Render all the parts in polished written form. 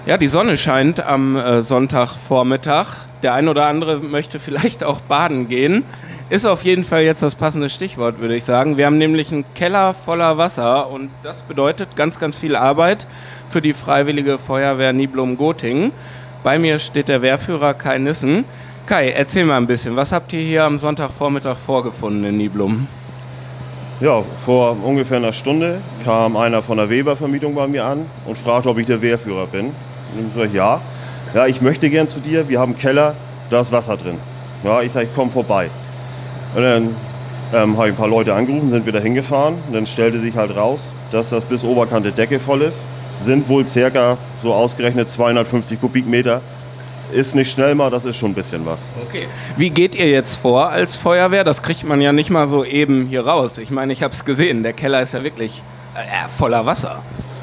Ja, die Sonne scheint am Sonntagvormittag. Der ein oder andere möchte vielleicht auch baden gehen. Ist auf jeden Fall jetzt das passende Stichwort, würde ich sagen. Wir haben nämlich einen Keller voller Wasser und das bedeutet ganz, ganz viel Arbeit für die Freiwillige Feuerwehr Niblum-Gotingen. Bei mir steht der Wehrführer Kai Nissen. Kai, erzähl mal ein bisschen, was habt ihr hier am Sonntagvormittag vorgefunden in Niblum? Ja, vor ungefähr einer Stunde kam einer von der Weber-Vermietung bei mir an und fragte, ob ich der Wehrführer bin. Und ich sage, ja. Ja, ich möchte gern zu dir, wir haben einen Keller, da ist Wasser drin. Ja, ich sage, ich komme vorbei. Und dann habe ich ein paar Leute angerufen, sind wieder hingefahren. Und dann stellte sich halt raus, dass das bis Oberkante Decke voll ist. Sind wohl circa so ausgerechnet 250 Kubikmeter. Ist nicht schnell mal, das ist schon ein bisschen was. Okay. Wie geht ihr jetzt vor als Feuerwehr? Das kriegt man ja nicht mal so eben hier raus. Ich meine, ich habe es gesehen, der Keller ist ja wirklich voller Wasser.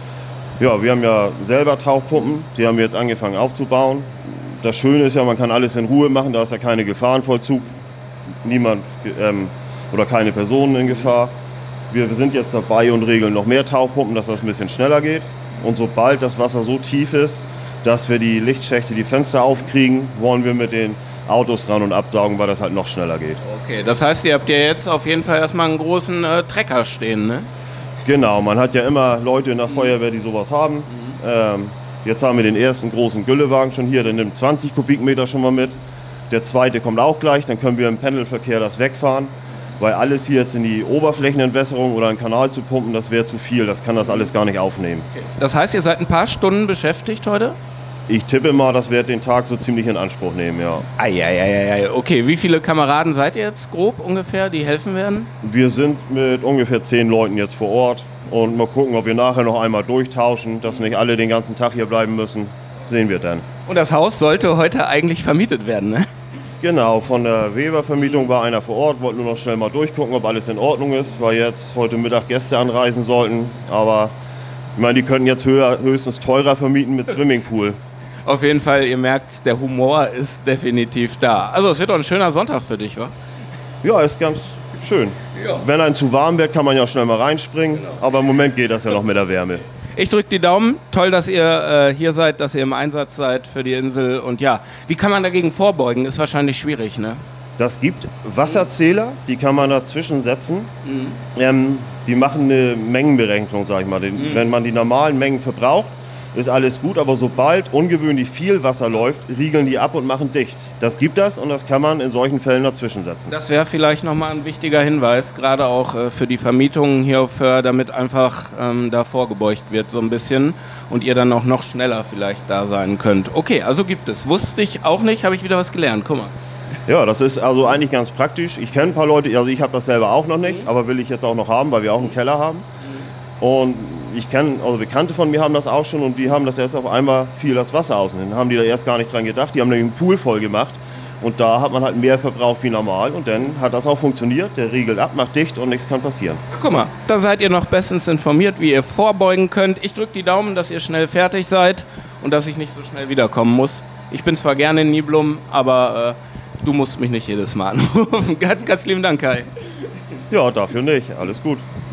Ja, wir haben ja selber Tauchpumpen, die haben wir jetzt angefangen aufzubauen. Das Schöne ist ja, man kann alles in Ruhe machen, da ist ja keine Gefahrenvollzug, niemand oder keine Personen in Gefahr. Wir sind jetzt dabei und regeln noch mehr Tauchpumpen, dass das ein bisschen schneller geht. Und sobald das Wasser so tief ist, dass wir die Lichtschächte, die Fenster aufkriegen, wollen wir mit den Autos ran und absaugen, weil das halt noch schneller geht. Okay, das heißt, ihr habt ja jetzt auf jeden Fall erstmal einen großen Trecker stehen, ne? Genau, man hat ja immer Leute in der Feuerwehr, die sowas haben. Jetzt haben wir den ersten großen Güllewagen schon hier, der nimmt 20 Kubikmeter schon mal mit. Der zweite kommt auch gleich, dann können wir im Pendelverkehr das wegfahren. Weil alles hier jetzt in die Oberflächenentwässerung oder einen Kanal zu pumpen, das wäre zu viel, das kann das alles gar nicht aufnehmen. Okay. Das heißt, ihr seid ein paar Stunden beschäftigt heute? Ich tippe mal, das wird den Tag so ziemlich in Anspruch nehmen, ja. Eieieiei. Okay, wie viele Kameraden seid ihr jetzt grob ungefähr, die helfen werden? Wir sind mit ungefähr 10 Leuten jetzt vor Ort und mal gucken, ob wir nachher noch einmal durchtauschen, dass nicht alle den ganzen Tag hier bleiben müssen. Sehen wir dann. Und das Haus sollte heute eigentlich vermietet werden, ne? Genau, von der Weber-Vermietung war einer vor Ort, wollte nur noch schnell mal durchgucken, ob alles in Ordnung ist, weil jetzt heute Mittag Gäste anreisen sollten. Aber ich meine, die könnten jetzt höchstens teurer vermieten mit Swimmingpool. Auf jeden Fall, ihr merkt, der Humor ist definitiv da. Also es wird doch ein schöner Sonntag für dich, wa? Ja, ist ganz schön. Ja. Wenn einem zu warm wird, kann man ja schnell mal reinspringen. Genau. Aber im Moment geht das ja noch mit der Wärme. Ich drücke die Daumen. Toll, dass ihr hier seid, dass ihr im Einsatz seid für die Insel. Und ja, wie kann man dagegen vorbeugen? Ist wahrscheinlich schwierig, ne? Das gibt Wasserzähler, die kann man dazwischen setzen. Die machen eine Mengenberechnung, sag ich mal. Wenn man die normalen Mengen verbraucht, ist alles gut, aber sobald ungewöhnlich viel Wasser läuft, riegeln die ab und machen dicht. Das gibt das und das kann man in solchen Fällen dazwischen setzen. Das wäre vielleicht nochmal ein wichtiger Hinweis, gerade auch für die Vermietungen hier auf Föhr, damit einfach da vorgebeugt wird so ein bisschen und ihr dann auch noch schneller vielleicht da sein könnt. Okay, also gibt es. Wusste ich auch nicht, habe ich wieder was gelernt. Guck mal. Ja, das ist also eigentlich ganz praktisch. Ich kenne ein paar Leute, also ich habe das selber auch noch nicht, aber will ich jetzt auch noch haben, weil wir auch einen Keller haben. Und ich kenne, also Bekannte von mir haben das auch schon und die haben das jetzt auf einmal fiel das Wasser aus. Und dann haben die da erst gar nicht dran gedacht. Die haben nämlich einen Pool voll gemacht und da hat man halt mehr verbraucht wie normal und dann hat das auch funktioniert. Der riegelt ab, macht dicht und nichts kann passieren. Guck mal, da seid ihr noch bestens informiert, wie ihr vorbeugen könnt. Ich drücke die Daumen, dass ihr schnell fertig seid und dass ich nicht so schnell wiederkommen muss. Ich bin zwar gerne in Niblum, aber du musst mich nicht jedes Mal anrufen. Ganz, ganz lieben Dank, Kai. Ja, dafür nicht. Alles gut.